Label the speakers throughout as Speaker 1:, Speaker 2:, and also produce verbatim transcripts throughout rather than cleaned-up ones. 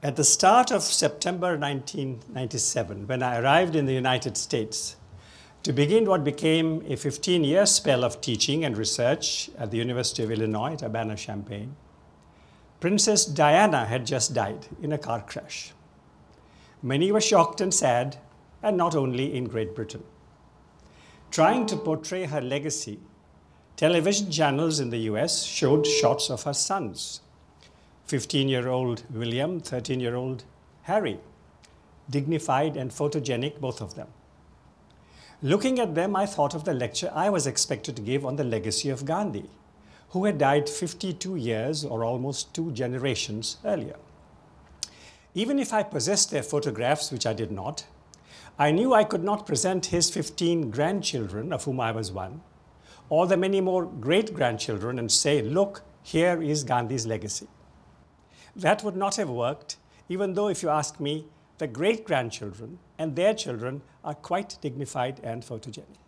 Speaker 1: At the start of September nineteen ninety-seven, when I arrived in the United States to begin what became a fifteen-year spell of teaching and research at the University of Illinois at Urbana-Champaign, Princess Diana had just died in a car crash. Many were shocked and sad, and not only in Great Britain. Trying to portray her legacy, television channels in the U S showed shots of her sons, fifteen-year-old William, thirteen-year-old Harry, dignified and photogenic, both of them. Looking at them, I thought of the lecture I was expected to give on the legacy of Gandhi, who had died fifty-two years or almost two generations earlier. Even if I possessed their photographs, which I did not, I knew I could not present his fifteen grandchildren, of whom I was one, or the many more great-grandchildren and say, look, here is Gandhi's legacy. That would not have worked, even though, if you ask me, the great-grandchildren and their children are quite dignified and photogenic.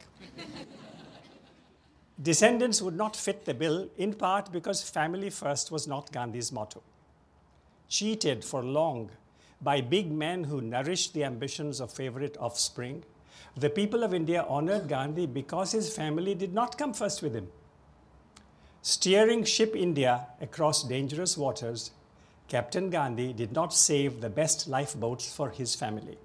Speaker 1: Descendants would not fit the bill, in part because family first was not Gandhi's motto. Cheated for long by big men who nourished the ambitions of favorite offspring, the people of India honored Gandhi because his family did not come first with him. Steering ship India across dangerous waters, Captain Gandhi did not save the best lifeboats for his family.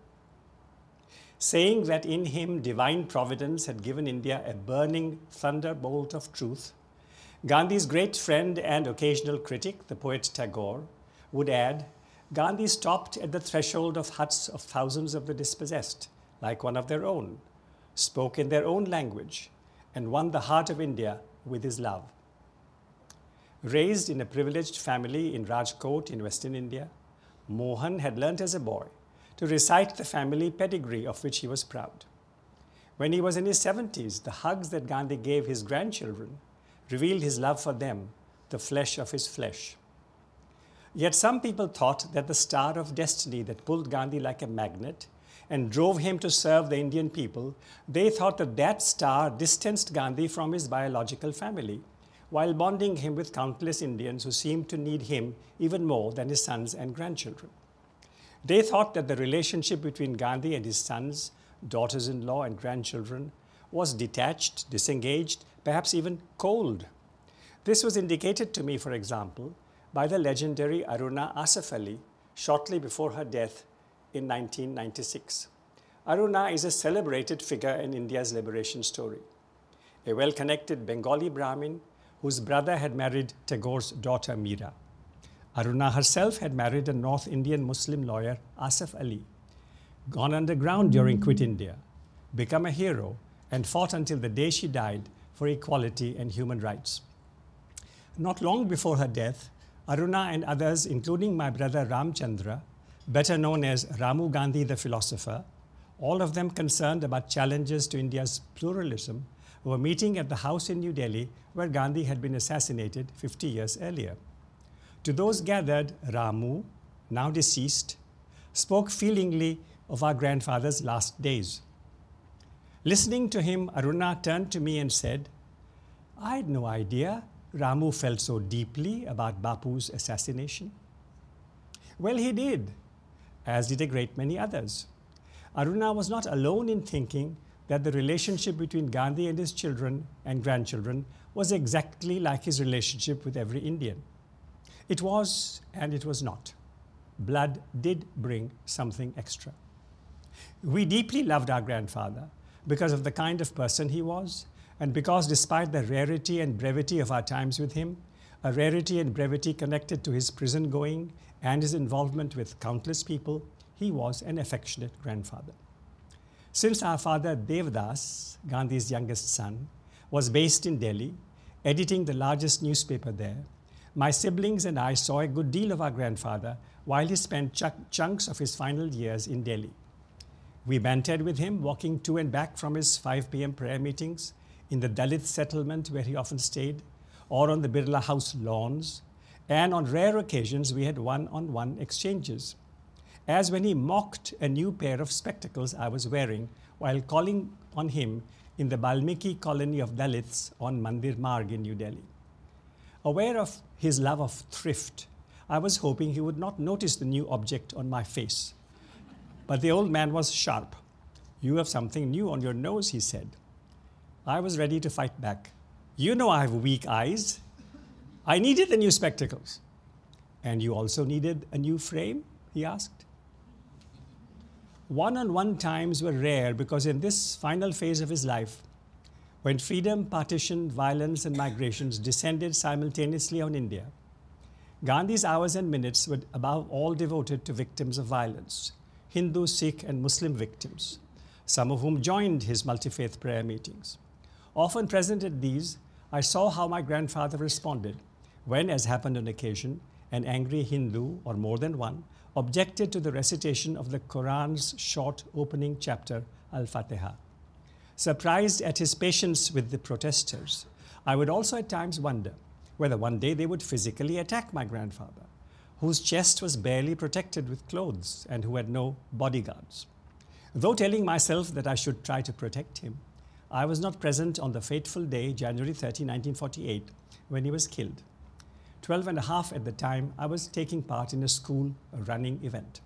Speaker 1: Saying that in him divine providence had given India a burning thunderbolt of truth, Gandhi's great friend and occasional critic, the poet Tagore, would add, Gandhi stopped at the threshold of huts of thousands of the dispossessed, like one of their own, spoke in their own language, and won the heart of India with his love. Raised in a privileged family in Rajkot in Western India, Mohan had learnt as a boy to recite the family pedigree of which he was proud. When he was in his seventies, the hugs that Gandhi gave his grandchildren revealed his love for them, the flesh of his flesh. Yet some people thought that the star of destiny that pulled Gandhi like a magnet and drove him to serve the Indian people, they thought that that star distanced Gandhi from his biological family, while bonding him with countless Indians who seemed to need him even more than his sons and grandchildren. They thought that the relationship between Gandhi and his sons, daughters-in-law, and grandchildren was detached, disengaged, perhaps even cold. This was indicated to me, for example, by the legendary Aruna Asaf Ali shortly before her death in nineteen ninety-six. Aruna is a celebrated figure in India's liberation story, a well-connected Bengali Brahmin whose brother had married Tagore's daughter Meera. Aruna herself had married a North Indian Muslim lawyer, Asaf Ali, gone underground during Quit India, become a hero, and fought until the day she died for equality and human rights. Not long before her death, Aruna and others, including my brother Ramchandra, better known as Ramu Gandhi the philosopher, all of them concerned about challenges to India's pluralism, were meeting at the house in New Delhi where Gandhi had been assassinated fifty years earlier. To those gathered, Ramu, now deceased, spoke feelingly of our grandfather's last days. Listening to him, Aruna turned to me and said, I had no idea Ramu felt so deeply about Bapu's assassination. Well, he did, as did a great many others. Aruna was not alone in thinking that the relationship between Gandhi and his children and grandchildren was exactly like his relationship with every Indian. It was, and it was not. Blood did bring something extra. We deeply loved our grandfather because of the kind of person he was, and because despite the rarity and brevity of our times with him, a rarity and brevity connected to his prison going and his involvement with countless people, he was an affectionate grandfather. Since our father Devdas, Gandhi's youngest son, was based in Delhi, editing the largest newspaper there, my siblings and I saw a good deal of our grandfather while he spent ch- chunks of his final years in Delhi. We bantered with him, walking to and back from his five p m prayer meetings in the Dalit settlement where he often stayed, or on the Birla House lawns, and on rare occasions we had one-on-one exchanges, as when he mocked a new pair of spectacles I was wearing while calling on him in the Balmiki colony of Dalits on Mandir Marg in New Delhi. Aware of his love of thrift, I was hoping he would not notice the new object on my face. But the old man was sharp. "You have something new on your nose," he said. I was ready to fight back. "You know I have weak eyes. I needed the new spectacles." "And you also needed a new frame?" he asked. One-on-one times were rare because in this final phase of his life, when freedom, partition, violence, and migrations descended simultaneously on India, Gandhi's hours and minutes were above all devoted to victims of violence, Hindu, Sikh, and Muslim victims, some of whom joined his multi-faith prayer meetings. Often present at these, I saw how my grandfather responded when, as happened on occasion, an angry Hindu, or more than one, objected to the recitation of the Quran's short opening chapter, Al-Fatiha. Surprised at his patience with the protesters, I would also at times wonder whether one day they would physically attack my grandfather, whose chest was barely protected with clothes and who had no bodyguards. Though telling myself that I should try to protect him, I was not present on the fateful day, January thirtieth, nineteen forty-eight, when he was killed. Twelve and a half at the time, I was taking part in a school running event.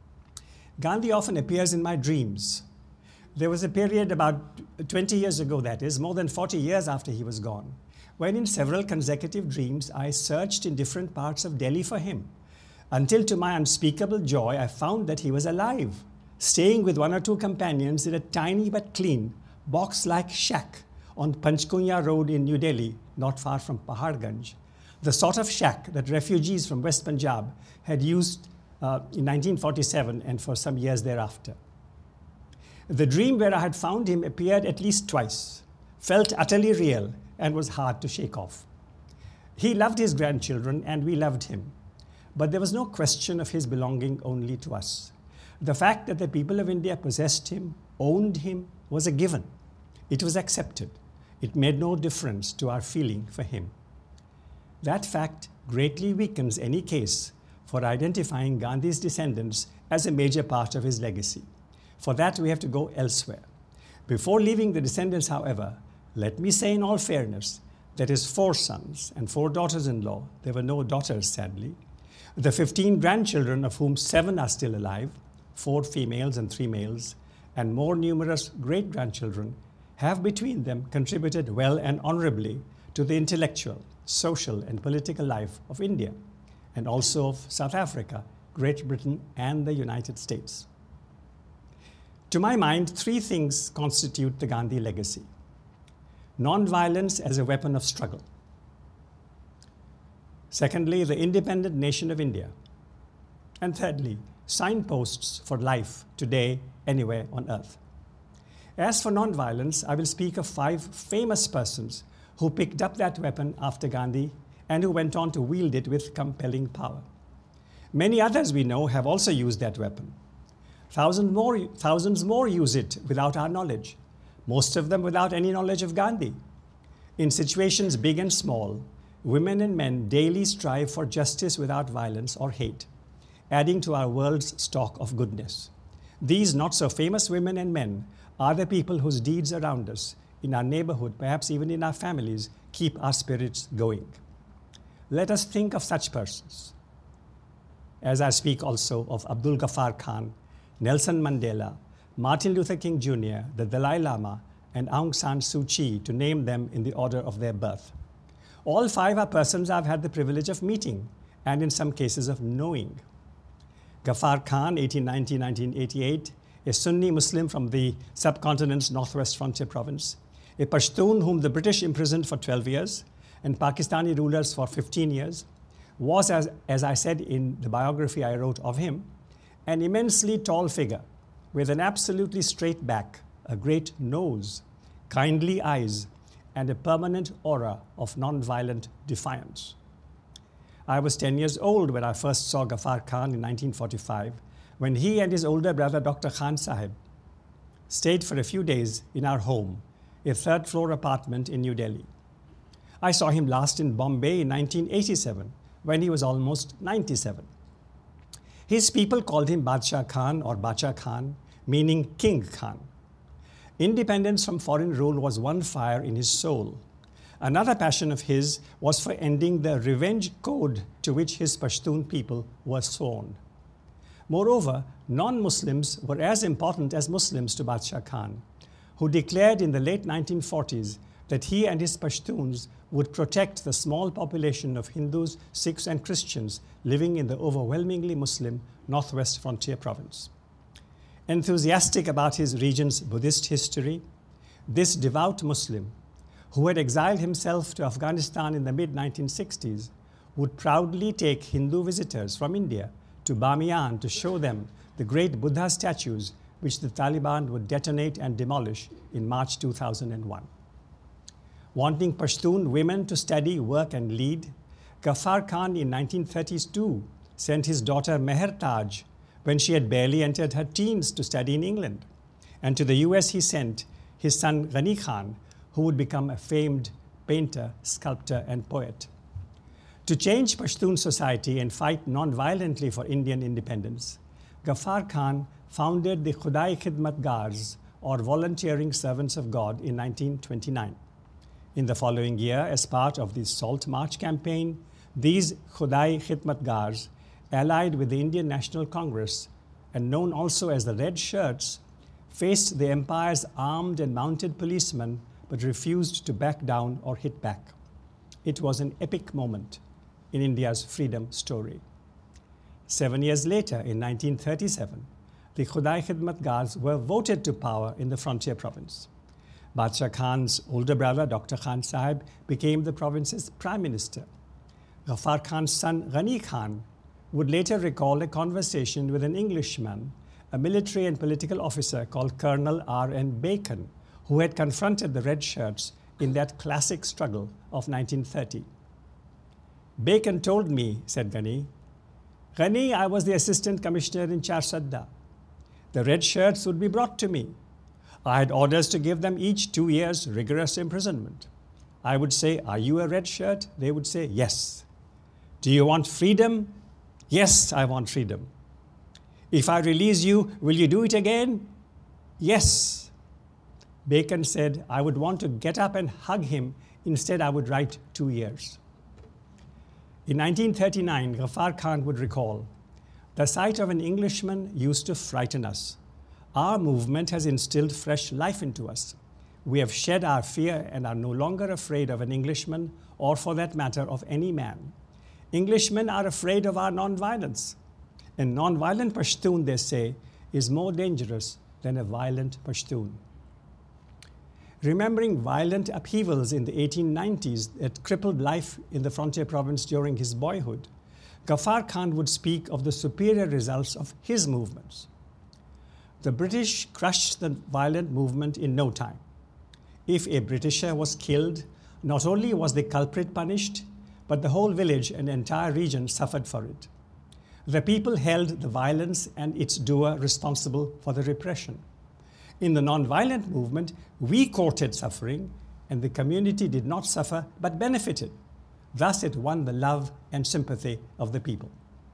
Speaker 1: Gandhi often appears in my dreams. There was a period about twenty years ago, that is, more than forty years after he was gone, when in several consecutive dreams I searched in different parts of Delhi for him, until to my unspeakable joy I found that he was alive, staying with one or two companions in a tiny but clean, box-like shack on Panchkunya Road in New Delhi, not far from Paharganj, the sort of shack that refugees from West Punjab had used uh, in nineteen forty-seven and for some years thereafter. The dream where I had found him appeared at least twice, felt utterly real, and was hard to shake off. He loved his grandchildren, and we loved him. But there was no question of his belonging only to us. The fact that the people of India possessed him, owned him, was a given. It was accepted. It made no difference to our feeling for him. That fact greatly weakens any case for identifying Gandhi's descendants as a major part of his legacy. For that, we have to go elsewhere. Before leaving the descendants, however, let me say in all fairness that his four sons and four daughters-in-law, there were no daughters, sadly, the fifteen grandchildren, of whom seven are still alive, four females and three males, and more numerous great-grandchildren, have between them contributed well and honorably to the intellectual, social, and political life of India, and also of South Africa, Great Britain, and the United States. To my mind, three things constitute the Gandhi legacy. Non-violence as a weapon of struggle. Secondly, the independent nation of India. And thirdly, signposts for life today, anywhere on earth. As for non-violence, I will speak of five famous persons who picked up that weapon after Gandhi and who went on to wield it with compelling power. Many others we know have also used that weapon. Thousands more, thousands more use it without our knowledge, most of them without any knowledge of Gandhi. In situations big and small, women and men daily strive for justice without violence or hate, adding to our world's stock of goodness. These not-so-famous women and men are the people whose deeds around us, in our neighborhood, perhaps even in our families, keep our spirits going. Let us think of such persons. As I speak also of Abdul Ghaffar Khan, Nelson Mandela, Martin Luther King Junior, the Dalai Lama, and Aung San Suu Kyi, to name them in the order of their birth. All five are persons I've had the privilege of meeting, and in some cases of knowing. Ghaffar Khan, eighteen ninety to nineteen eighty-eight, a Sunni Muslim from the subcontinent's northwest frontier province, a Pashtun whom the British imprisoned for twelve years, and Pakistani rulers for fifteen years, was, as, as I said in the biography I wrote of him, an immensely tall figure with an absolutely straight back, a great nose, kindly eyes, and a permanent aura of non-violent defiance. I was ten years old when I first saw Ghaffar Khan in nineteen forty-five, when he and his older brother, Doctor Khan Sahib, stayed for a few days in our home, a third-floor apartment in New Delhi. I saw him last in Bombay in nineteen eighty-seven, when he was almost ninety-seven. His people called him Badshah Khan or Bacha Khan, meaning King Khan. Independence from foreign rule was one fire in his soul. Another passion of his was for ending the revenge code to which his Pashtun people were sworn. Moreover, non-Muslims were as important as Muslims to Badshah Khan, who declared in the late nineteen forties that he and his Pashtuns would protect the small population of Hindus, Sikhs, and Christians living in the overwhelmingly Muslim Northwest Frontier Province. Enthusiastic about his region's Buddhist history, this devout Muslim, who had exiled himself to Afghanistan in the mid nineteen sixties, would proudly take Hindu visitors from India to Bamiyan to show them the great Buddha statues which the Taliban would detonate and demolish in March two thousand one. Wanting Pashtun women to study, work, and lead, Ghaffar Khan in nineteen thirty-two sent his daughter Meher Taj, when she had barely entered her teens, to study in England. And to the U S he sent his son Ghani Khan, who would become a famed painter, sculptor, and poet. To change Pashtun society and fight non-violently for Indian independence, Ghaffar Khan founded the Khudai Khidmatgars, or Volunteering Servants of God, in nineteen twenty-nine. In the following year, as part of the Salt March campaign, these Khudai Khidmatgars, allied with the Indian National Congress and known also as the Red Shirts, faced the empire's armed and mounted policemen but refused to back down or hit back. It was an epic moment in India's freedom story. Seven years later, in nineteen thirty-seven, the Khudai Khidmatgars were voted to power in the frontier province. Badshah Khan's older brother, Doctor Khan Sahib, became the province's prime minister. Ghaffar Khan's son, Ghani Khan, would later recall a conversation with an Englishman, a military and political officer called Colonel R N Bacon, who had confronted the Red Shirts in that classic struggle of nineteen thirty. Bacon told me, said Ghani, Ghani, I was the assistant commissioner in Charsadda. The Red Shirts would be brought to me. I had orders to give them each two years rigorous imprisonment. I would say, are you a red shirt? They would say, yes. Do you want freedom? Yes, I want freedom. If I release you, will you do it again? Yes. Bacon said, I would want to get up and hug him. Instead, I would write two years. In nineteen thirty-nine, Ghaffar Khan would recall, the sight of an Englishman used to frighten us. Our movement has instilled fresh life into us. We have shed our fear and are no longer afraid of an Englishman, or for that matter, of any man. Englishmen are afraid of our non-violence. A non-violent Pashtun, they say, is more dangerous than a violent Pashtun. Remembering violent upheavals in the eighteen nineties that crippled life in the frontier province during his boyhood, Ghaffar Khan would speak of the superior results of his movements. The British crushed the violent movement in no time. If a Britisher was killed, not only was the culprit punished, but the whole village and entire region suffered for it. The people held the violence and its doer responsible for the repression. In the non-violent movement, we courted suffering, and the community did not suffer but benefited. Thus it won the love and sympathy of the people.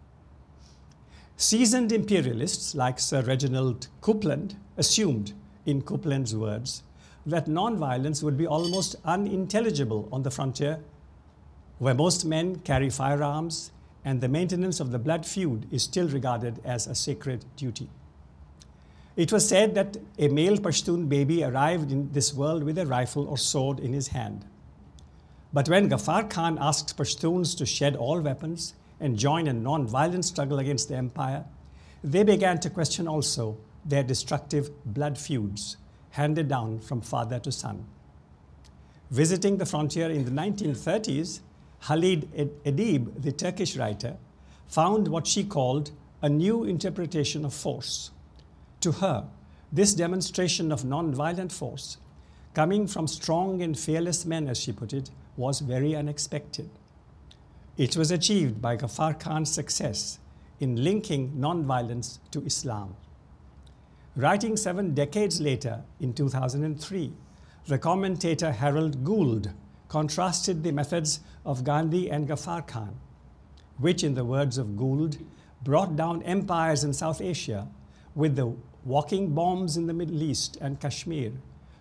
Speaker 1: Seasoned imperialists like Sir Reginald Coupland assumed, in Coupland's words, that non-violence would be almost unintelligible on the frontier, where most men carry firearms and the maintenance of the blood feud is still regarded as a sacred duty. It was said that a male Pashtun baby arrived in this world with a rifle or sword in his hand. But when Ghaffar Khan asked Pashtuns to shed all weapons and join a non-violent struggle against the empire, they began to question also their destructive blood feuds handed down from father to son. Visiting the frontier in the nineteen thirties, Khalid Edib, the Turkish writer, found what she called a new interpretation of force. To her, this demonstration of non-violent force, coming from strong and fearless men, as she put it, was very unexpected. It was achieved by Ghaffar Khan's success in linking non-violence to Islam. Writing seven decades later, in two thousand three, the commentator Harold Gould contrasted the methods of Gandhi and Ghaffar Khan, which, in the words of Gould, brought down empires in South Asia with the walking bombs in the Middle East and Kashmir,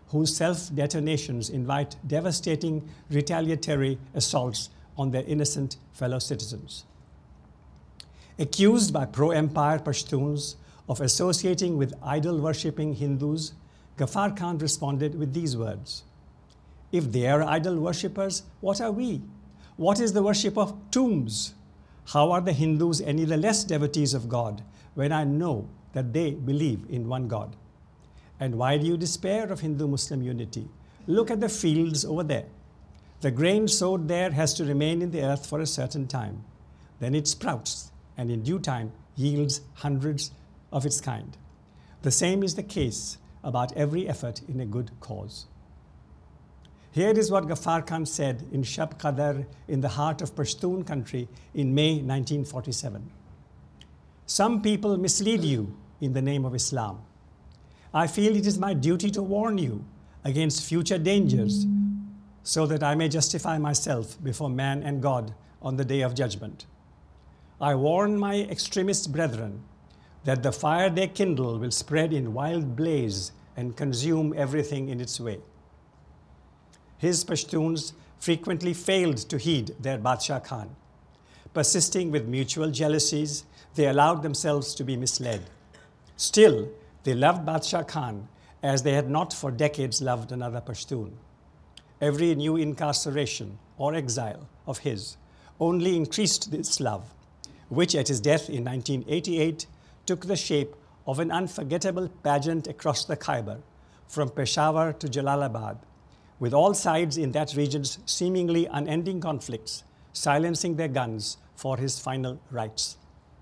Speaker 1: whose self-detonations invite devastating retaliatory assaults on their innocent fellow citizens. Accused by pro-empire Pashtuns of associating with idol-worshipping Hindus, Ghaffar Khan responded with these words: "If they are idol worshippers, what are we? What is the worship of tombs? How are the Hindus any the less devotees of God when I know that they believe in one God? And why do you despair of Hindu-Muslim unity? Look at the fields over there. The grain sowed there has to remain in the earth for a certain time. Then it sprouts, and in due time yields hundreds of its kind. The same is the case about every effort in a good cause." Here is what Ghaffar Khan said in Shab Qadr in the heart of Pashtun country in May nineteen forty-seven. "Some people mislead you in the name of Islam. I feel it is my duty to warn you against future dangers so that I may justify myself before man and God on the day of judgment. I warn my extremist brethren that the fire they kindle will spread in wild blaze and consume everything in its way." His Pashtuns frequently failed to heed their Badshah Khan. Persisting with mutual jealousies, they allowed themselves to be misled. Still, they loved Badshah Khan as they had not for decades loved another Pashtun. Every new incarceration or exile of his only increased this love, which at his death in nineteen eighty-eight took the shape of an unforgettable pageant across the Khyber, from Peshawar to Jalalabad, with all sides in that region's seemingly unending conflicts silencing their guns for his final rites.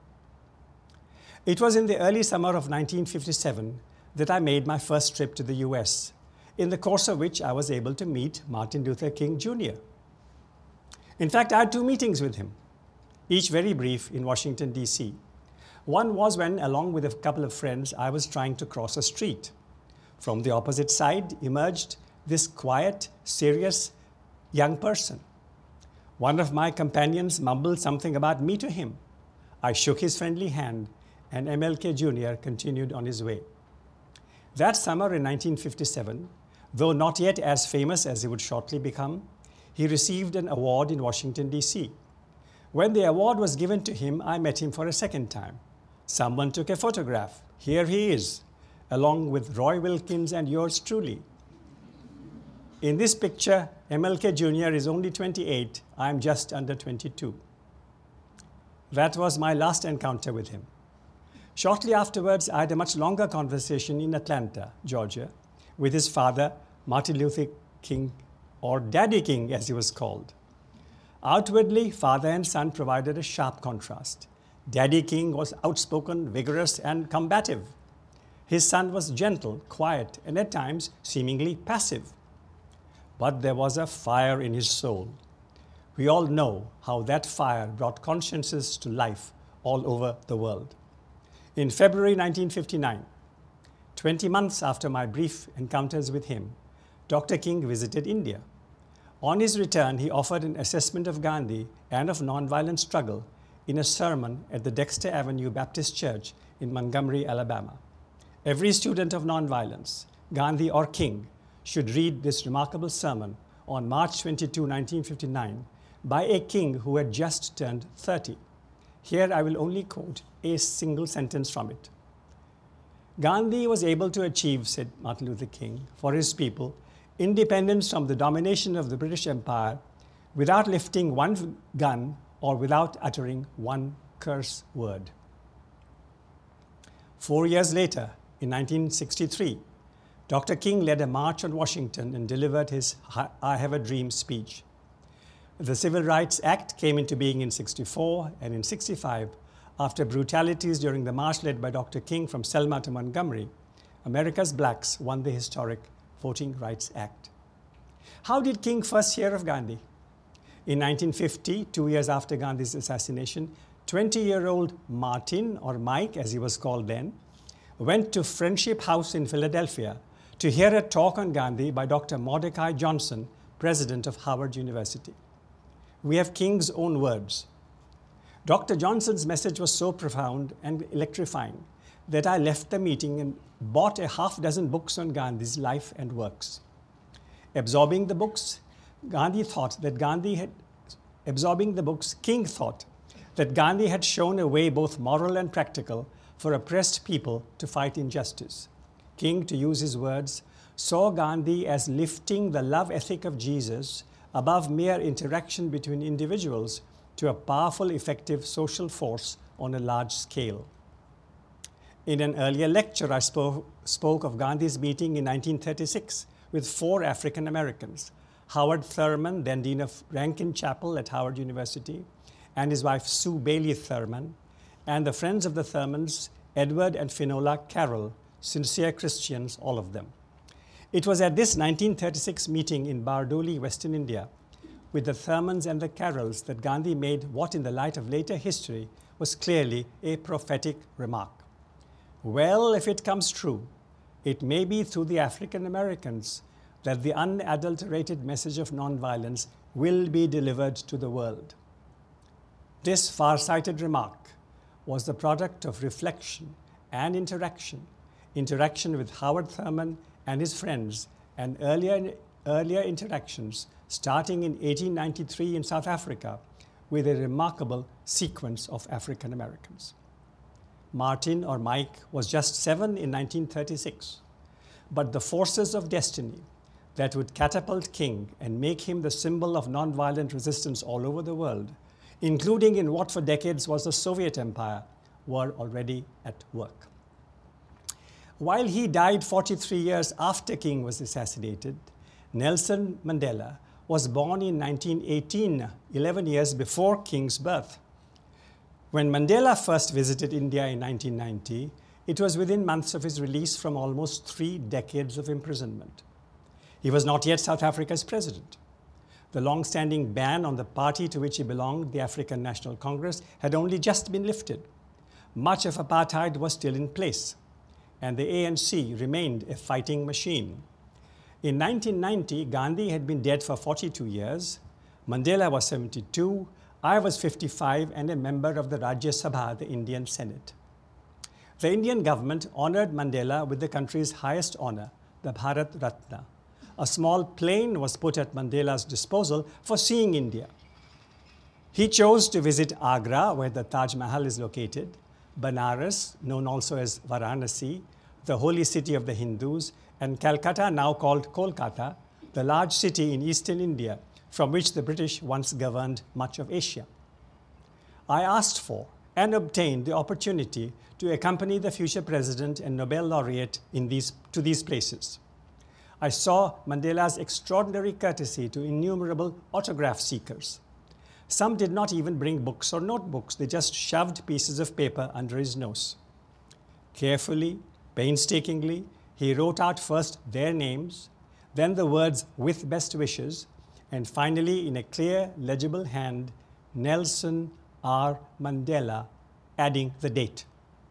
Speaker 1: It was in the early summer of nineteen fifty-seven that I made my first trip to the U S, in the course of which I was able to meet Martin Luther King Junior In fact, I had two meetings with him, each very brief, in Washington, D C. One was when, along with a couple of friends, I was trying to cross a street. From the opposite side emerged this quiet, serious young person. One of my companions mumbled something about me to him. I shook his friendly hand, and M L K Junior continued on his way. That summer in nineteen fifty-seven, though not yet as famous as he would shortly become, he received an award in Washington, D C. When the award was given to him, I met him for a second time. Someone took a photograph. Here he is, along with Roy Wilkins and yours truly. In this picture, M L K Junior is only twenty-eight. I am just under twenty-two. That was my last encounter with him. Shortly afterwards, I had a much longer conversation in Atlanta, Georgia, with his father, Martin Luther King, or Daddy King as he was called. Outwardly, father and son provided a sharp contrast. Daddy King was outspoken, vigorous, and combative. His son was gentle, quiet, and at times seemingly passive. But there was a fire in his soul. We all know how that fire brought consciences to life all over the world. In February nineteen fifty-nine, twenty months after my brief encounters with him, Doctor King visited India. On his return, he offered an assessment of Gandhi and of nonviolent struggle in a sermon at the Dexter Avenue Baptist Church in Montgomery, Alabama. Every student of nonviolence, Gandhi or King, should read this remarkable sermon on March twenty-second, nineteen fifty-nine, by a king who had just turned thirty. Here I will only quote a single sentence from it. "Gandhi was able to achieve," said Martin Luther King, "for his people, independence from the domination of the British Empire without lifting one gun or without uttering one curse word." Four years later, in nineteen sixty-three, Doctor King led a march on Washington and delivered his I Have a Dream speech. The Civil Rights Act came into being in sixty-four, and in sixty-five, after brutalities during the march led by Doctor King from Selma to Montgomery, America's blacks won the historic Voting Rights Act. How did King first hear of Gandhi? In nineteen fifty, two years after Gandhi's assassination, twenty-year-old Martin, or Mike as he was called then, went to Friendship House in Philadelphia to hear a talk on Gandhi by Doctor Mordecai Johnson, president of Howard University. We have King's own words. "Doctor Johnson's message was so profound and electrifying that I left the meeting and bought a half dozen books on Gandhi's life and works. Absorbing the books, Gandhi thought that Gandhi had, absorbing the books, King thought that Gandhi had shown a way both moral and practical for oppressed people to fight injustice. King, to use his words, saw Gandhi as lifting the love ethic of Jesus above mere interaction between individuals to a powerful, effective social force on a large scale. In an earlier lecture, I spoke, spoke of Gandhi's meeting in nineteen thirty-six with four African Americans, Howard Thurman, then Dean of Rankin Chapel at Howard University, and his wife Sue Bailey Thurman, and the friends of the Thurmans, Edward and Finola Carroll, sincere Christians, all of them. It was at this nineteen thirty-six meeting in Bardoli, Western India, with the Thurmans and the Carrolls that Gandhi made what in the light of later history was clearly a prophetic remark. Well, if it comes true, it may be through the African Americans that the unadulterated message of nonviolence will be delivered to the world. This far-sighted remark was the product of reflection and interaction, interaction with Howard Thurman and his friends, and earlier, earlier interactions starting in eighteen ninety-three in South Africa with a remarkable sequence of African Americans. Martin, or Mike, was just seven in nineteen thirty-six, but the forces of destiny that would catapult King and make him the symbol of nonviolent resistance all over the world, including in what for decades was the Soviet Empire, were already at work. While he died forty-three years after King was assassinated, Nelson Mandela was born in nineteen eighteen, eleven years before King's birth. When Mandela first visited India in nineteen ninety, it was within months of his release from almost three decades of imprisonment. He was not yet South Africa's president. The long-standing ban on the party to which he belonged, the African National Congress, had only just been lifted. Much of apartheid was still in place, and the A N C remained a fighting machine. In nineteen ninety, Gandhi had been dead for forty-two years, Mandela was seventy-two, I was fifty-five and a member of the Rajya Sabha, the Indian Senate. The Indian government honored Mandela with the country's highest honor, the Bharat Ratna. A small plane was put at Mandela's disposal for seeing India. He chose to visit Agra, where the Taj Mahal is located, Banaras, known also as Varanasi, the holy city of the Hindus, and Calcutta, now called Kolkata, the large city in eastern India, from which the British once governed much of Asia. I asked for and obtained the opportunity to accompany the future president and Nobel laureate in these, to these places. I saw Mandela's extraordinary courtesy to innumerable autograph seekers. Some did not even bring books or notebooks, they just shoved pieces of paper under his nose. Carefully, painstakingly, he wrote out first their names, then the words "with best wishes," and finally, in a clear, legible hand, Nelson R. Mandela, adding the date.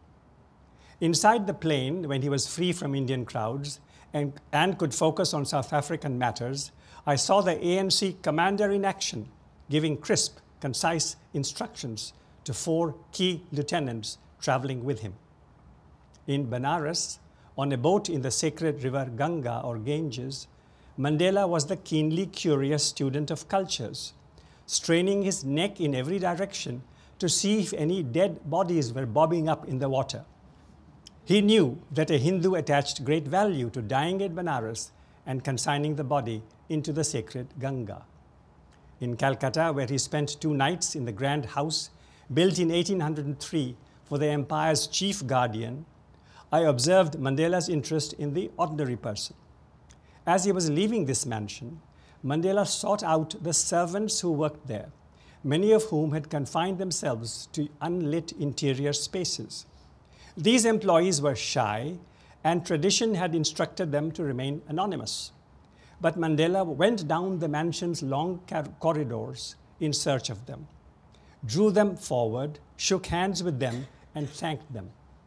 Speaker 1: Inside the plane, when he was free from Indian crowds and, and could focus on South African matters, I saw the A N C commander in action, giving crisp, concise instructions to four key lieutenants traveling with him. In Banaras, on a boat in the sacred river Ganga or Ganges, Mandela was the keenly curious student of cultures, straining his neck in every direction to see if any dead bodies were bobbing up in the water. He knew that a Hindu attached great value to dying at Banaras and consigning the body into the sacred Ganga. In Calcutta, where he spent two nights in the grand house built in eighteen hundred three for the empire's chief guardian, I observed Mandela's interest in the ordinary person. As he was leaving this mansion, Mandela sought out the servants who worked there, many of whom had confined themselves to unlit interior spaces. These employees were shy, and tradition had instructed them to remain anonymous. But Mandela went down the mansion's long corridors in search of them, drew them forward, shook hands with them, and thanked them.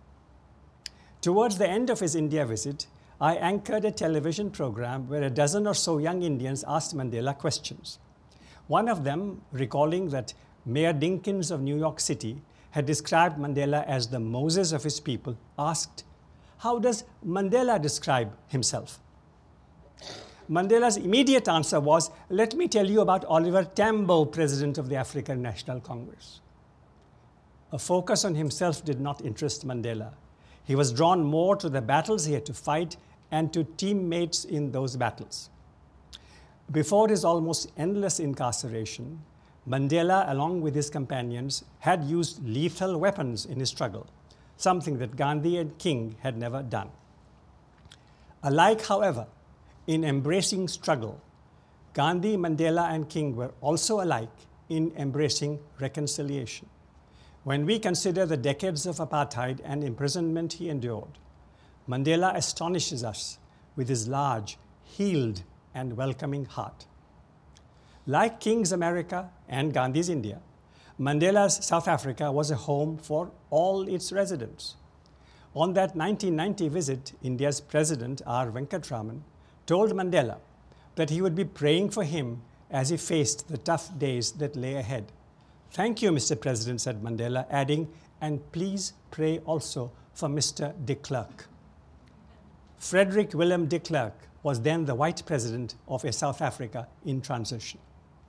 Speaker 1: Towards the end of his India visit, I anchored a television program where a dozen or so young Indians asked Mandela questions. One of them, recalling that Mayor Dinkins of New York City had described Mandela as the Moses of his people, asked, "How does Mandela describe himself?" Mandela's immediate answer was, "Let me tell you about Oliver Tambo, president of the African National Congress." A focus on himself did not interest Mandela. He was drawn more to the battles he had to fight and to teammates in those battles. Before his almost endless incarceration, Mandela, along with his companions, had used lethal weapons in his struggle, something that Gandhi and King had never done. Alike, however, in embracing struggle, Gandhi, Mandela, and King were also alike in embracing reconciliation. When we consider the decades of apartheid and imprisonment he endured, Mandela astonishes us with his large, healed, and welcoming heart. Like King's America and Gandhi's India, Mandela's South Africa was a home for all its residents. On that nineteen ninety visit, India's President R. Venkatraman told Mandela that he would be praying for him as he faced the tough days that lay ahead. "Thank you, Mister President," said Mandela, adding, "and please pray also for Mister de Klerk." Frederick Willem de Klerk was then the white president of a South Africa in transition.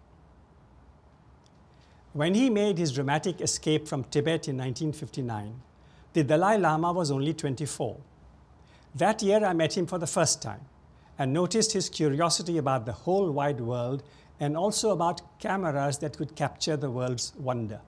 Speaker 1: When he made his dramatic escape from Tibet in nineteen fifty-nine, the Dalai Lama was only twenty-four. That year I met him for the first time and noticed his curiosity about the whole wide world and also about cameras that could capture the world's wonder.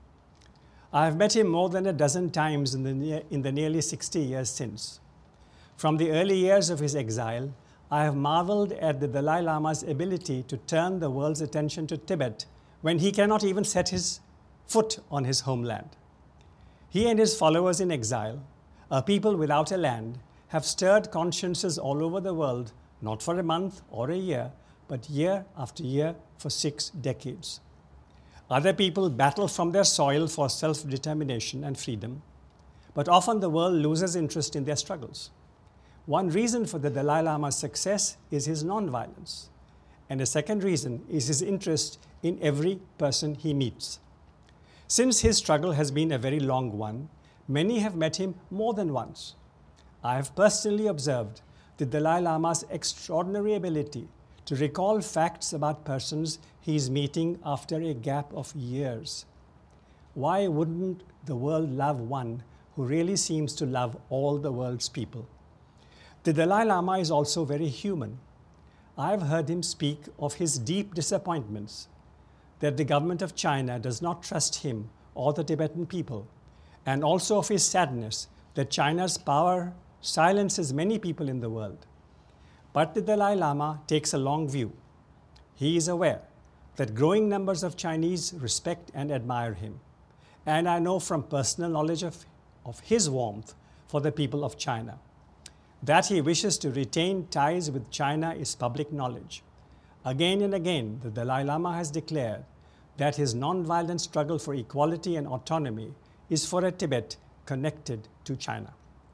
Speaker 1: I have met him more than a dozen times in the, in the nearly sixty years since. From the early years of his exile, I have marveled at the Dalai Lama's ability to turn the world's attention to Tibet when he cannot even set his foot on his homeland. He and his followers in exile, a people without a land, have stirred consciences all over the world, not for a month or a year, but year after year for six decades. Other people battle from their soil for self-determination and freedom, but often the world loses interest in their struggles. One reason for the Dalai Lama's success is his nonviolence, and a second reason is his interest in every person he meets. Since his struggle has been a very long one, many have met him more than once. I have personally observed the Dalai Lama's extraordinary ability to recall facts about persons he is meeting after a gap of years. Why wouldn't the world love one who really seems to love all the world's people? The Dalai Lama is also very human. I have heard him speak of his deep disappointments that the government of China does not trust him or the Tibetan people, and also of his sadness that China's power silences many people in the world. But the Dalai Lama takes a long view. He is aware that growing numbers of Chinese respect and admire him, and I know from personal knowledge of, of his warmth for the people of China. That he wishes to retain ties with China is public knowledge. Again and again, the Dalai Lama has declared that his nonviolent struggle for equality and autonomy is for a Tibet connected to China.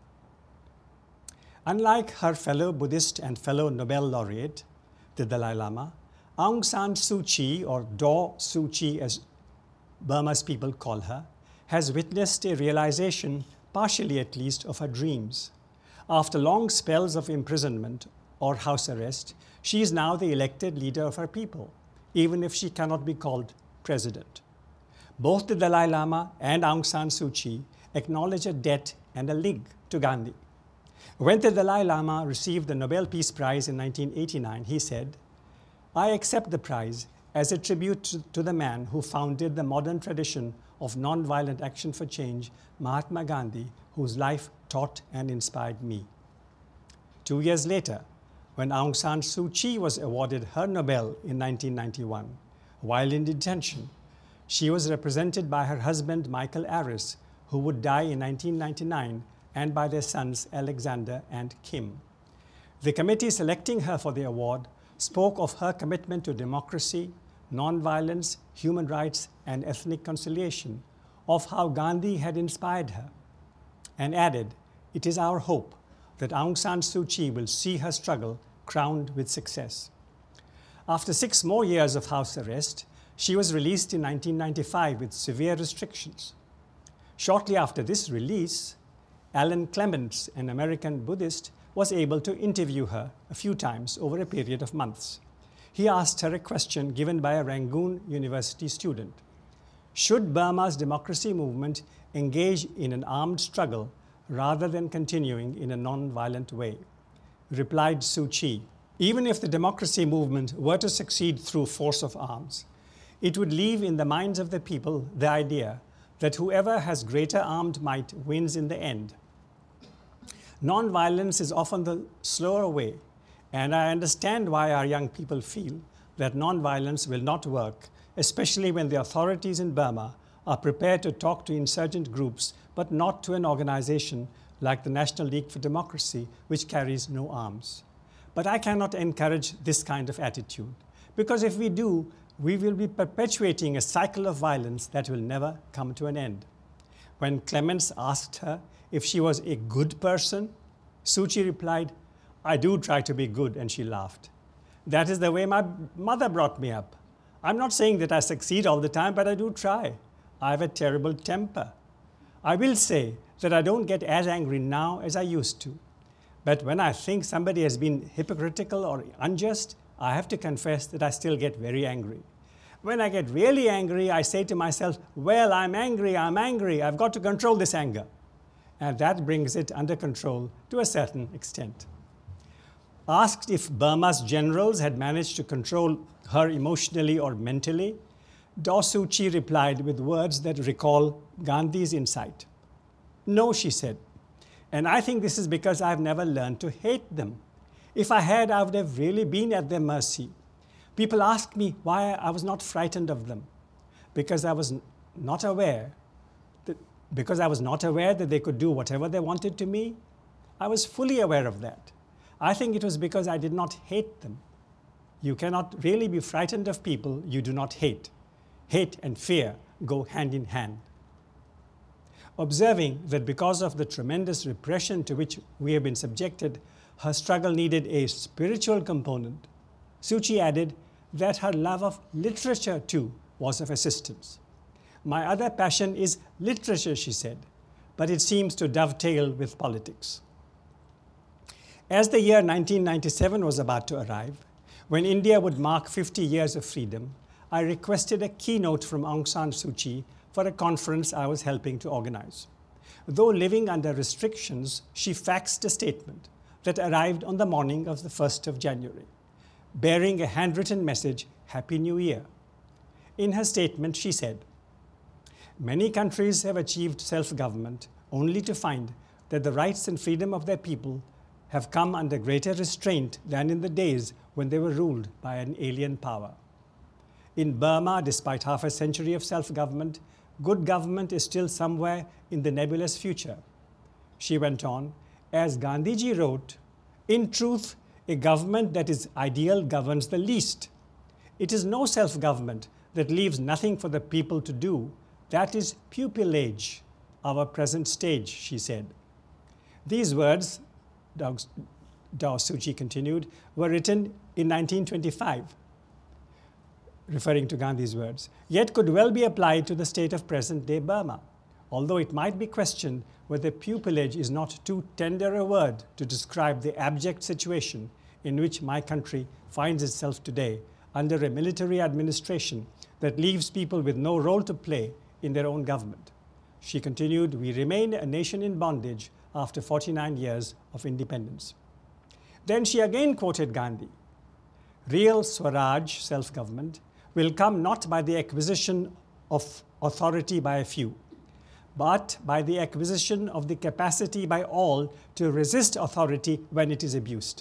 Speaker 1: Unlike her fellow Buddhist and fellow Nobel laureate, the Dalai Lama, Aung San Suu Kyi, or Daw Suu Kyi as Burma's people call her, has witnessed a realization, partially at least, of her dreams. After long spells of imprisonment or house arrest, she is now the elected leader of her people, even if she cannot be called president. Both the Dalai Lama and Aung San Suu Kyi acknowledge a debt and a link to Gandhi. When the Dalai Lama received the Nobel Peace Prize in nineteen eighty-nine, he said, "I accept the prize as a tribute to, to the man who founded the modern tradition of nonviolent action for change, Mahatma Gandhi, whose life taught and inspired me." Two years later, when Aung San Suu Kyi was awarded her Nobel in nineteen ninety-one, while in detention, she was represented by her husband Michael Aris, who would die in nineteen ninety-nine, and by their sons Alexander and Kim. The committee selecting her for the award spoke of her commitment to democracy, nonviolence, human rights, and ethnic conciliation, of how Gandhi had inspired her, and added, "It is our hope that Aung San Suu Kyi will see her struggle crowned with success." After six more years of house arrest, she was released in nineteen ninety-five with severe restrictions. Shortly after this release, Alan Clements, an American Buddhist, was able to interview her a few times over a period of months. He asked her a question given by a Rangoon University student. Should Burma's democracy movement engage in an armed struggle rather than continuing in a non-violent way? Replied Suu Kyi, even if the democracy movement were to succeed through force of arms, it would leave in the minds of the people the idea that whoever has greater armed might wins in the end. Non-violence is often the slower way, and I understand why our young people feel that non-violence will not work, especially when the authorities in Burma are prepared to talk to insurgent groups, but not to an organization like the National League for Democracy, which carries no arms. But I cannot encourage this kind of attitude, because if we do, we will be perpetuating a cycle of violence that will never come to an end. When Clements asked her if she was a good person, Suu Kyi replied, I do try to be good, and she laughed. That is the way my mother brought me up. I'm not saying that I succeed all the time, but I do try. I have a terrible temper. I will say that I don't get as angry now as I used to. But when I think somebody has been hypocritical or unjust, I have to confess that I still get very angry. When I get really angry, I say to myself, well, I'm angry, I'm angry, I've got to control this anger. And that brings it under control to a certain extent. Asked if Burma's generals had managed to control her emotionally or mentally, Daw Suu Kyi replied with words that recall Gandhi's insight. No, she said, and I think this is because I've never learned to hate them. If I had, I would have really been at their mercy. People ask me why I was not frightened of them, because I was not aware that, because I was not aware that they could do whatever they wanted to me. I was fully aware of that. I think it was because I did not hate them. You cannot really be frightened of people you do not hate. Hate and fear go hand in hand. Observing that because of the tremendous repression to which we have been subjected, her struggle needed a spiritual component, Suu Kyi added that her love of literature too was of assistance. My other passion is literature, she said, but it seems to dovetail with politics. As the year nineteen ninety-seven was about to arrive, when India would mark fifty years of freedom, I requested a keynote from Aung San Suu Kyi for a conference I was helping to organize. Though living under restrictions, she faxed a statement that arrived on the morning of the first of January, bearing a handwritten message, Happy New Year. In her statement, she said, many countries have achieved self-government only to find that the rights and freedom of their people have come under greater restraint than in the days when they were ruled by an alien power. In Burma, despite half a century of self-government, good government is still somewhere in the nebulous future. She went on, as Gandhiji wrote, in truth, a government that is ideal governs the least. It is no self-government that leaves nothing for the people to do. That is pupillage, our present stage, she said. These words, Daw Suu Kyi continued, were written in nineteen twenty-five, referring to Gandhi's words, yet could well be applied to the state of present-day Burma, although it might be questioned whether pupillage is not too tender a word to describe the abject situation in which my country finds itself today under a military administration that leaves people with no role to play in their own government. She continued, we remain a nation in bondage after forty-nine years of independence. Then she again quoted Gandhi, real Swaraj, self-government, will come not by the acquisition of authority by a few, but by the acquisition of the capacity by all to resist authority when it is abused.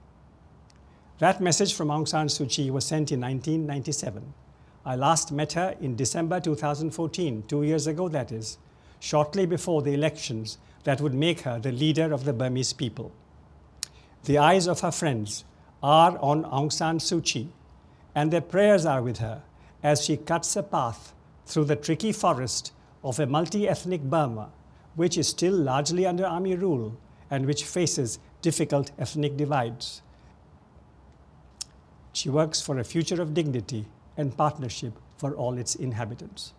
Speaker 1: That message from Aung San Suu Kyi was sent in nineteen ninety-seven. I last met her in December two thousand fourteen, two years ago that is, shortly before the elections that would make her the leader of the Burmese people. The eyes of her friends are on Aung San Suu Kyi, and their prayers are with her as she cuts a path through the tricky forest of a multi-ethnic Burma, which is still largely under army rule and which faces difficult ethnic divides. She works for a future of dignity and partnership for all its inhabitants.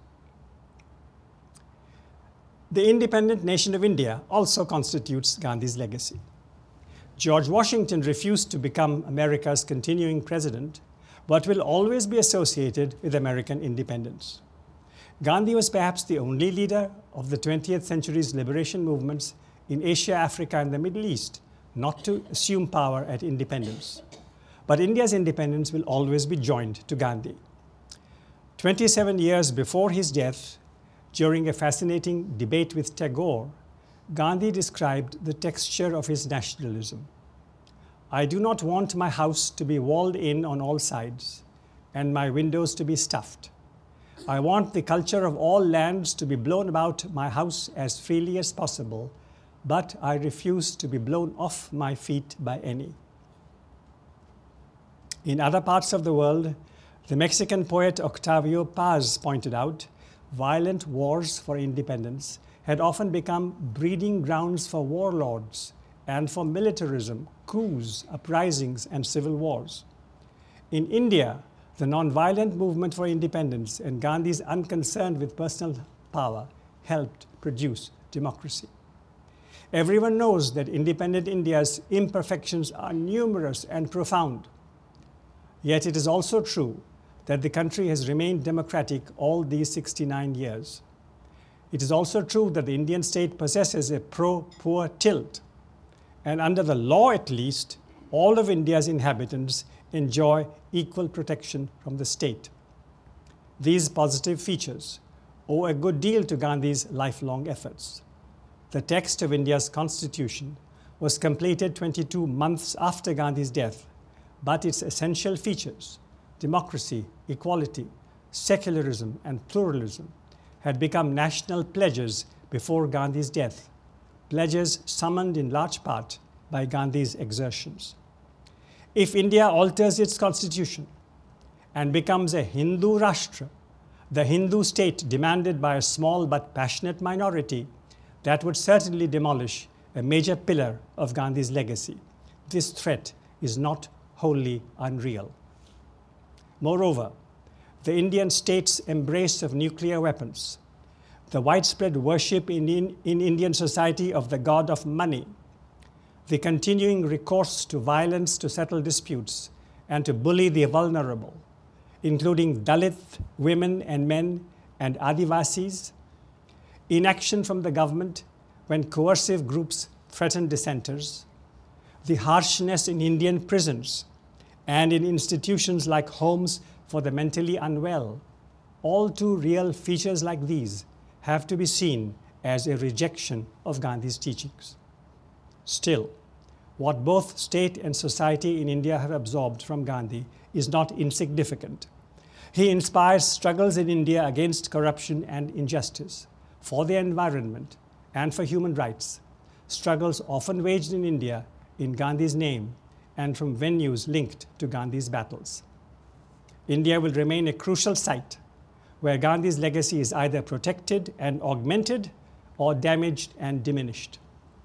Speaker 1: The independent nation of India also constitutes Gandhi's legacy. George Washington refused to become America's continuing president, but will always be associated with American independence. Gandhi was perhaps the only leader of the twentieth century's liberation movements in Asia, Africa, and the Middle East not to assume power at independence. But India's independence will always be joined to Gandhi. twenty-seven years before his death, during a fascinating debate with Tagore, Gandhi described the texture of his nationalism. "I do not want my house to be walled in on all sides and my windows to be stuffed. I want the culture of all lands to be blown about my house as freely as possible, but I refuse to be blown off my feet by any." In other parts of the world, the Mexican poet Octavio Paz pointed out, violent wars for independence had often become breeding grounds for warlords and for militarism, coups, uprisings, and civil wars. In India, the nonviolent movement for independence and Gandhi's unconcern with personal power helped produce democracy. Everyone knows that independent India's imperfections are numerous and profound. Yet it is also true that the country has remained democratic all these sixty-nine years. It is also true that the Indian state possesses a pro-poor tilt, and under the law at least, all of India's inhabitants enjoy equal protection from the state. These positive features owe a good deal to Gandhi's lifelong efforts. The text of India's constitution was completed twenty-two months after Gandhi's death, but its essential features, democracy, equality, secularism, and pluralism, had become national pledges before Gandhi's death, pledges summoned in large part by Gandhi's exertions. If India alters its constitution and becomes a Hindu Rashtra, the Hindu state demanded by a small but passionate minority, that would certainly demolish a major pillar of Gandhi's legacy. This threat is not wholly unreal. Moreover, the Indian state's embrace of nuclear weapons, the widespread worship in, in, in Indian society of the god of money, the continuing recourse to violence to settle disputes and to bully the vulnerable, including Dalit women and men and Adivasis, inaction from the government when coercive groups threaten dissenters, the harshness in Indian prisons and in institutions like homes for the mentally unwell, all too real features like these have to be seen as a rejection of Gandhi's teachings. Still, what both state and society in India have absorbed from Gandhi is not insignificant. He inspires struggles in India against corruption and injustice, for the environment, and for human rights, struggles often waged in India in Gandhi's name and from venues linked to Gandhi's battles. India will remain a crucial site where Gandhi's legacy is either protected and augmented or damaged and diminished.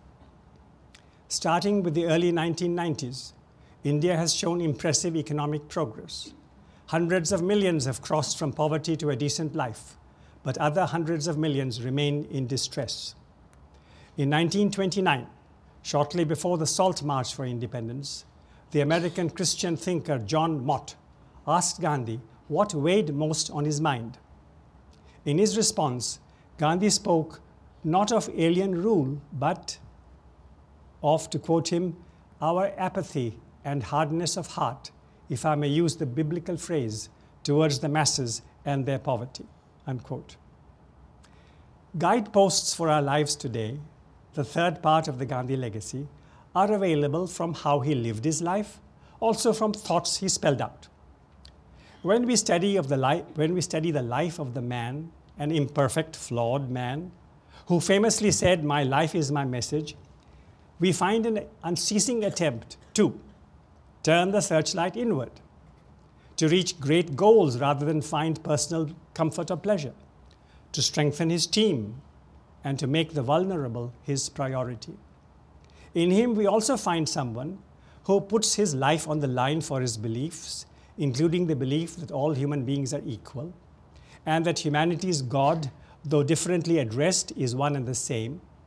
Speaker 1: Starting with the early nineteen nineties, India has shown impressive economic progress. Hundreds of millions have crossed from poverty to a decent life, but other hundreds of millions remain in distress. In nineteen twenty-nine, shortly before the Salt March for Independence, the American Christian thinker John Mott asked Gandhi what weighed most on his mind. In his response, Gandhi spoke not of alien rule, but of, to quote him, our apathy and hardness of heart, if I may use the biblical phrase, towards the masses and their poverty, unquote. Guideposts for our lives today, the third part of the Gandhi legacy, are available from how he lived his life, also from thoughts he spelled out. When we study, of the li- when we study the life of the man, an imperfect, flawed man, who famously said, "My life is my message," we find an unceasing attempt to turn the searchlight inward, to reach great goals rather than find personal comfort or pleasure, to strengthen his team, and to make the vulnerable his priority. In him, we also find someone who puts his life on the line for his beliefs, including the belief that all human beings are equal, and that humanity's God, though differently addressed, is one and the same,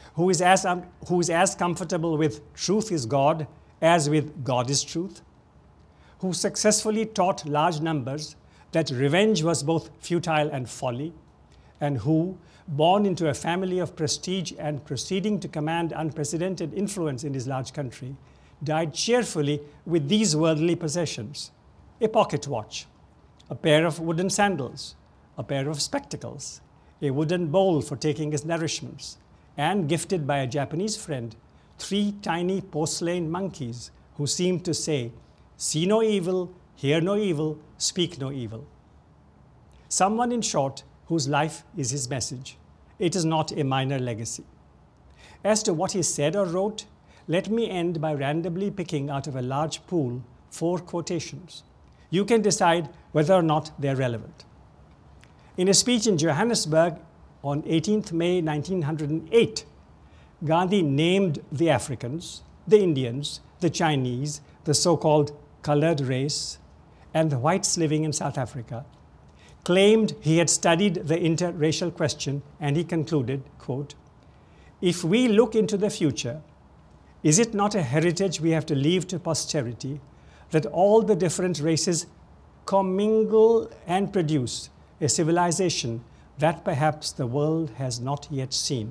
Speaker 1: who is as, um, who is as comfortable with truth is God as with God is truth, who successfully taught large numbers that revenge was both futile and folly, and who, born into a family of prestige and proceeding to command unprecedented influence in his large country, died cheerfully with these worldly possessions: a pocket watch, a pair of wooden sandals, a pair of spectacles, a wooden bowl for taking his nourishments, and gifted by a Japanese friend, three tiny porcelain monkeys who seemed to say, "See no evil, hear no evil, speak no evil." Someone, in short, whose life is his message. It is not a minor legacy. As to what he said or wrote, let me end by randomly picking out of a large pool four quotations. You can decide whether or not they're relevant. In a speech in Johannesburg on eighteenth May nineteen oh eight, Gandhi named the Africans, the Indians, the Chinese, the so-called colored race, and the whites living in South Africa, claimed he had studied the interracial question, and he concluded, quote, "If we look into the future, is it not a heritage we have to leave to posterity that all the different races commingle and produce a civilization that perhaps the world has not yet seen?"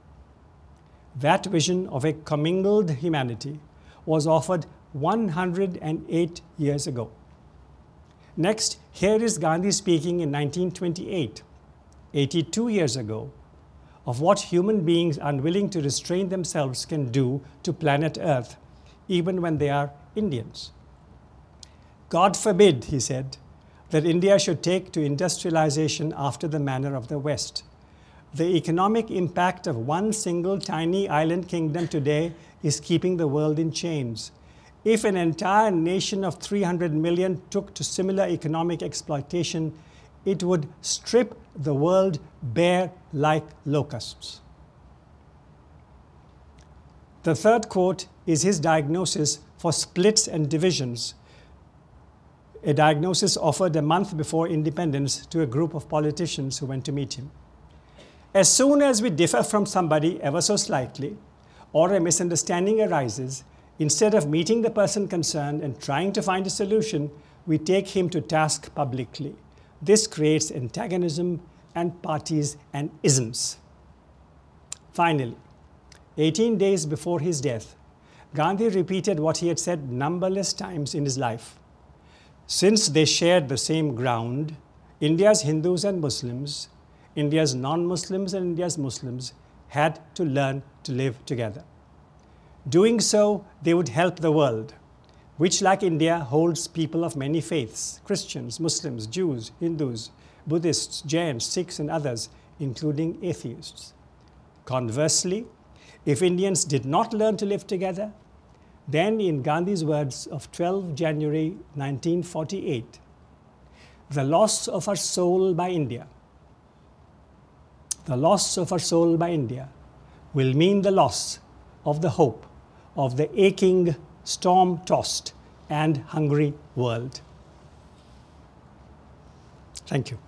Speaker 1: That vision of a commingled humanity was offered one hundred eight years ago. Next, here is Gandhi speaking in nineteen twenty-eight, eighty-two years ago, of what human beings unwilling to restrain themselves can do to planet Earth, even when they are Indians. "God forbid," he said, "that India should take to industrialization after the manner of the West. The economic impact of one single tiny island kingdom today is keeping the world in chains. If an entire nation of three hundred million took to similar economic exploitation, it would strip the world bare like locusts." The third quote is his diagnosis for splits and divisions, a diagnosis offered a month before independence to a group of politicians who went to meet him. "As soon as we differ from somebody ever so slightly, or a misunderstanding arises, instead of meeting the person concerned and trying to find a solution, we take him to task publicly. This creates antagonism and parties and isms." Finally, eighteen days before his death, Gandhi repeated what he had said numberless times in his life. Since they shared the same ground, India's Hindus and Muslims, India's non-Muslims and India's Muslims had to learn to live together. Doing so, they would help the world, which, like India, holds people of many faiths: Christians, Muslims, Jews, Hindus, Buddhists, Jains, Sikhs, and others, including atheists. Conversely, if Indians did not learn to live together, then, in Gandhi's words of twelfth January nineteen forty-eight, the loss of our soul by India, the loss of our soul by India will mean the loss of the hope of the aching, storm-tossed, and hungry world. Thank you.